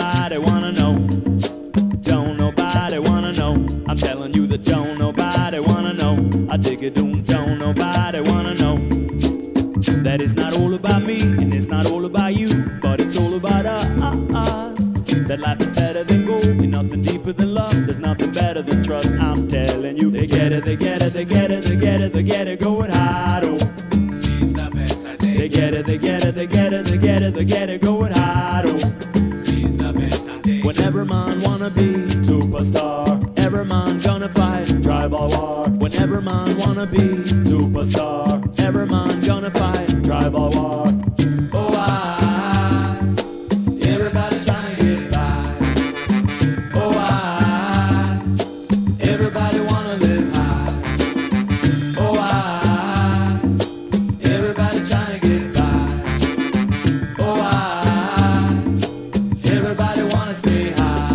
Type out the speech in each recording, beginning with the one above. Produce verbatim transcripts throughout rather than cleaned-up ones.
nobody wanna know. Don't nobody wanna know. I'm telling you that don't nobody wanna know. I dig it, doom, don't nobody wanna know. That it's not all about me and it's not all about you, but it's all about us. That life is better than gold, ain't nothing deeper than love. There's nothing better than trust. I'm telling you, they get it, they get it, they get it, they get it, they get it, going hard. Oh, Seize the better day. they get it, they get it, they get it, they get it, they get it, going hard. Oh, Seize the better day. when every man wanna be superstar, every man gonna fight tribal war. When every man wanna be superstar, every man gonna fight tribal war. Oh, I, everybody trying to get by. Oh, I, everybody wanna live high. Oh, I, everybody trying to get by. Oh, I, everybody wanna stay high.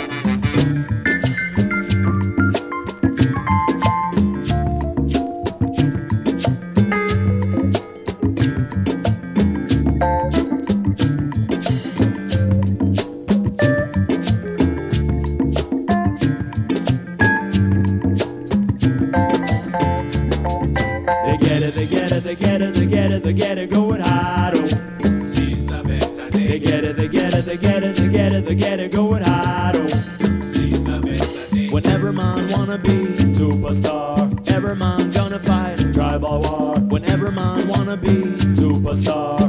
They get it, they get it, they get it, they get it, they get it, going hard. Oh, Seize the better they day. get it, they get it, they get it, they get it, they get it, going hard. Oh, Seize the better day. when every man wanna be superstar, every man gonna fight tribal war. When every man wanna be superstar,